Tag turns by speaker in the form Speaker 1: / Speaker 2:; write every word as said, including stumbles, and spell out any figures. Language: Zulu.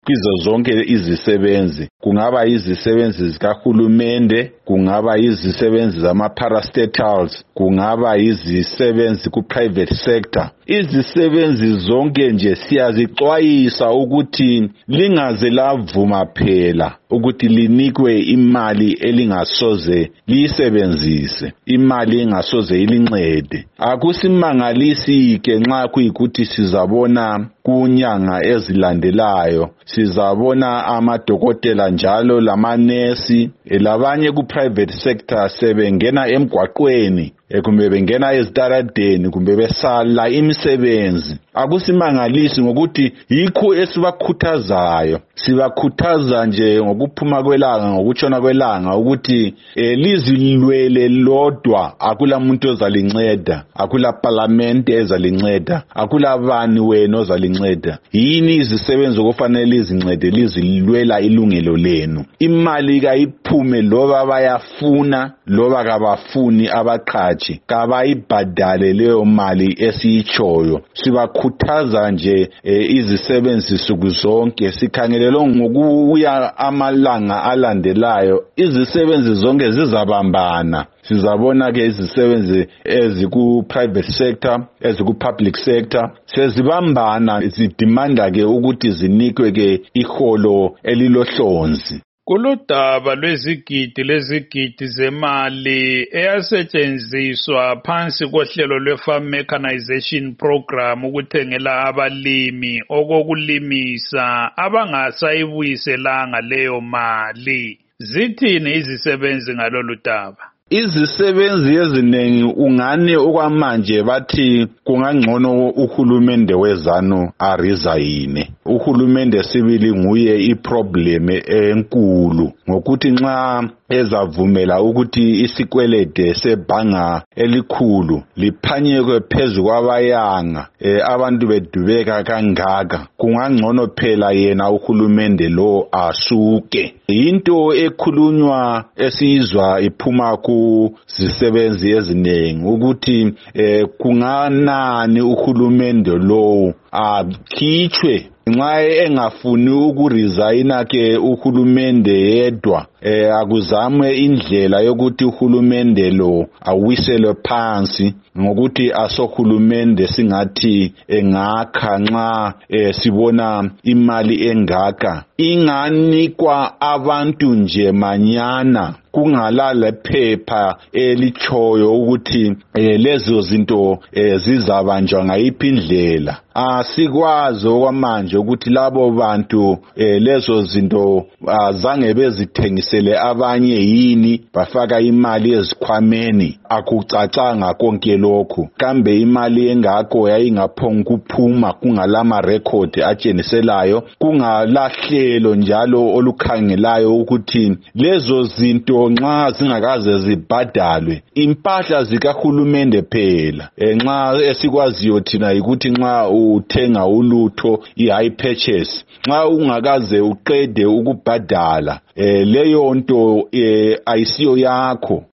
Speaker 1: Kizo zonke izisebenzi, kungaba izisebenzi zikahulumende, kungaba izisebenzi zama-parastatals, kungaba izisebenzi ku-private sector. Izisebenzi zonke nje siyazixwayisa ukuthi lingaze lavuma phela ukuthi linikwe imali elingasoze liyisebenzise, imali engasoze ilincede. Akusimangalisi ke nxa kuyikuthi sizabona kunyanga ezilandelayo, sizabona amadokotela njalo lamanesi labanye ku-private sector sebengena emgwaqweni, kumbe bengena ezitaradeni, kumbe besala imisebenzi. Akusimangalisi ngokuthi yikho esibakhuthazayo, sibakhuthaza nje ngokuphuma kwelanga, ngokutshona kwelanga ukuthi eh, lizilwele lodwa, akula muntu ozalinceda, akula parliament ezalinceda, akula bani wena ozalinceda. Yini izisebenzi okufanele izincede lizilwela ilungelo lenu. Imali kayiphume loba bayafuna loba kabafuni abaqhaji, kabayibhadale leyo mali esiyichoyo. Sibakhuthaza nje e, izisebenzi suku zonke, sikhangelelwe ngokuya amalanga alandelayo izisebenzi zonke zizabambana. Sizabona ke izisebenzi eziku private sector, eziku public sector sezibambana, zidimanda ke ukuthi zinikwe ke iholo elilohlonzi.
Speaker 2: Kuludaba lwezigidi lezigidi zemali eyasetshenziswa phansi kohlelo lwe-Farm Mechanization Program ukuthengela abalimi okokulimisa abangasayibuyiselanga leyo mali. Zithini izisebenzi ngalolu daba?
Speaker 1: Izisebenzi eziningi ungane okwamanje bathi kungangcono uhulumende wezanu arizayine. Uhulumende sibili nguye iproblem enkulu, ngokuthi nxa ezavumela ukuthi isikwelede sebhanga elikhulu liphanyekwe phezu kwabayanga, e, abantu bedubeka kangaka, kungangcono phela yena uhulumende lo asuke. Into ekhulunywa esizwa iphuma ku zisebenzi eziningi ukuthi eh, kunganani uhulumende lo akhitshwe nxa engafuni ukuresigna ke uhulumende yedwa. Eh, akuzamwe indlela yokuthi uhulumende lo awiselwe phansi, ngokuthi asohulumende singathi engakha nxa eh, sibona imali engaka inganikwa abantu nje manyana, kungalala phepha elichoyo ukuthi eh, lezo zinto eh, zizabanjwa ngayiphi indlela. Asikwazi okwamanje ukuthi labo bantu eh, lezo zinto azange bezithengisele abanye yini, bafaka imali ezikhwameni. Akucacanga konke lokhu, kambe imali engakho yayingaphonga kuphuma kungalama record atsheniselayo, kungalahlelo njalo olukhangelayo ukuthi lezo zinto nxa zingakaze zibhadalwe impahla zikahulumende phela. E, nxa esikwaziyo thina ukuthi nxa uthenga ulutho i-high purchase, nxa ungakaze uqede ukubhadala e, leyo nto e, ayisiyo yakho.